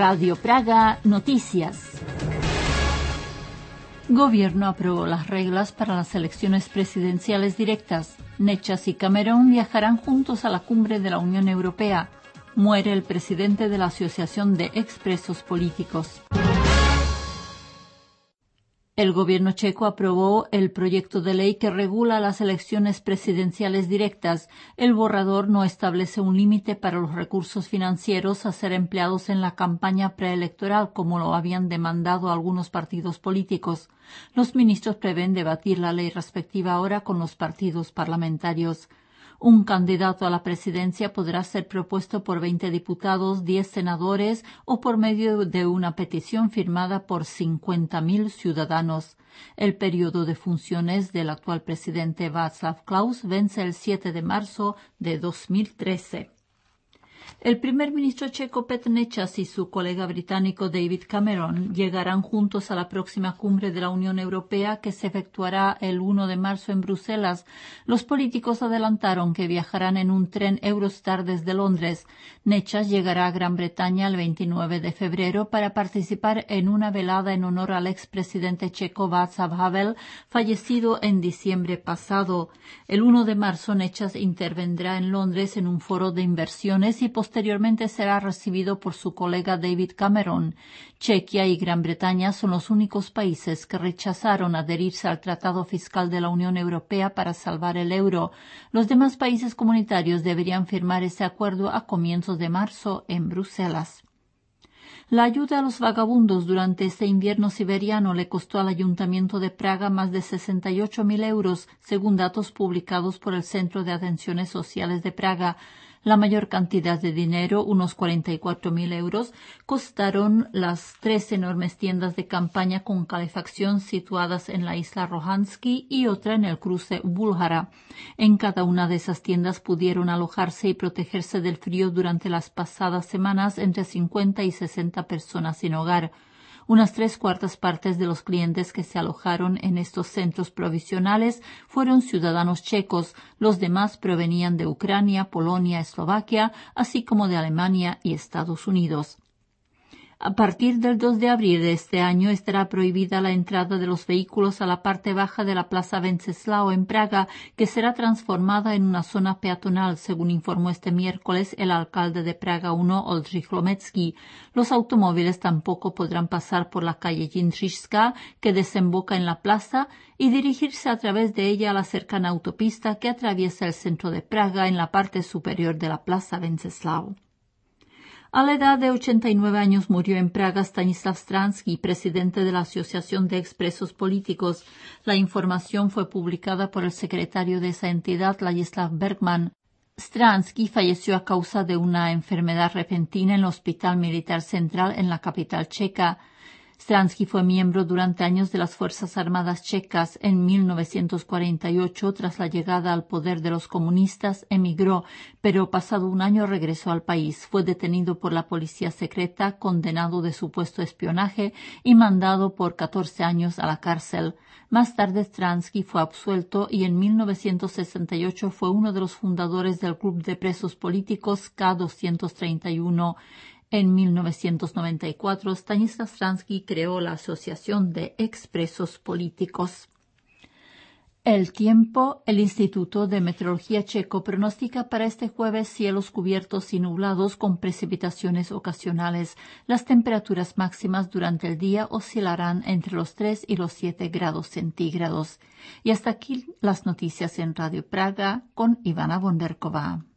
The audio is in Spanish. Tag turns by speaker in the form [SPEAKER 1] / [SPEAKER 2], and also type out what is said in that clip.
[SPEAKER 1] Radio Praga Noticias. Gobierno aprobó las reglas para las elecciones presidenciales directas. Nečas y Cameron viajarán juntos a la cumbre de la Unión Europea. Muere el presidente de la Asociación de Expresos Políticos. El gobierno checo aprobó el proyecto de ley que regula las elecciones presidenciales directas. El borrador no establece un límite para los recursos financieros a ser empleados en la campaña preelectoral, como lo habían demandado algunos partidos políticos. Los ministros prevén debatir la ley respectiva ahora con los partidos parlamentarios. Un candidato a la presidencia podrá ser propuesto por 20 diputados, 10 senadores o por medio de una petición firmada por 50.000 ciudadanos. El periodo de funciones del actual presidente Václav Klaus vence el 7 de marzo de 2013. El primer ministro checo Petr Nečas y su colega británico David Cameron llegarán juntos a la próxima cumbre de la Unión Europea que se efectuará el 1 de marzo en Bruselas. Los políticos adelantaron que viajarán en un tren Eurostar desde Londres. Nečas llegará a Gran Bretaña el 29 de febrero para participar en una velada en honor al expresidente checo Václav Havel, fallecido en diciembre pasado. El 1 de marzo Nečas intervendrá en Londres en un foro de inversiones y posteriormente será recibido por su colega David Cameron. Chequia y Gran Bretaña son los únicos países que rechazaron adherirse al Tratado Fiscal de la Unión Europea para salvar el euro. Los demás países comunitarios deberían firmar ese acuerdo a comienzos de marzo en Bruselas. La ayuda a los vagabundos durante este invierno siberiano le costó al Ayuntamiento de Praga más de 68.000 euros, según datos publicados por el Centro de Atenciones Sociales de Praga. La mayor cantidad de dinero, unos 44.000 euros, costaron las 3 enormes tiendas de campaña con calefacción situadas en la isla Rohansky y otra en el cruce Búlgara. En cada una de esas tiendas pudieron alojarse y protegerse del frío durante las pasadas semanas entre 50 y 60 personas sin hogar. Unas 3/4 partes de los clientes que se alojaron en estos centros provisionales fueron ciudadanos checos, los demás provenían de Ucrania, Polonia, Eslovaquia, así como de Alemania y Estados Unidos. A partir del 2 de abril de este año estará prohibida la entrada de los vehículos a la parte baja de la Plaza Wenceslao en Praga, que será transformada en una zona peatonal, según informó este miércoles el alcalde de Praga 1, Oldřich Lomecký. Los automóviles tampoco podrán pasar por la calle Jindřišská, que desemboca en la plaza, y dirigirse a través de ella a la cercana autopista que atraviesa el centro de Praga en la parte superior de la Plaza Wenceslao. A la edad de 89 años murió en Praga Stanislav Stransky, presidente de la Asociación de Expresos Políticos. La información fue publicada por el secretario de esa entidad, Ladislav Bergman. Stransky falleció a causa de una enfermedad repentina en el Hospital Militar Central en la capital checa. Stransky fue miembro durante años de las Fuerzas Armadas checas. En 1948, tras la llegada al poder de los comunistas, emigró, pero pasado un año regresó al país. Fue detenido por la policía secreta, condenado de supuesto espionaje y mandado por 14 años a la cárcel. Más tarde, Stransky fue absuelto y en 1968 fue uno de los fundadores del Club de Presos Políticos K231. En 1994, Stanislav Stransky creó la Asociación de Expresos Políticos. El tiempo. El Instituto de Meteorología checo pronostica para este jueves cielos cubiertos y nublados con precipitaciones ocasionales. Las temperaturas máximas durante el día oscilarán entre los 3 y los 7 grados centígrados. Y hasta aquí las noticias en Radio Praga con Ivana Bonderková.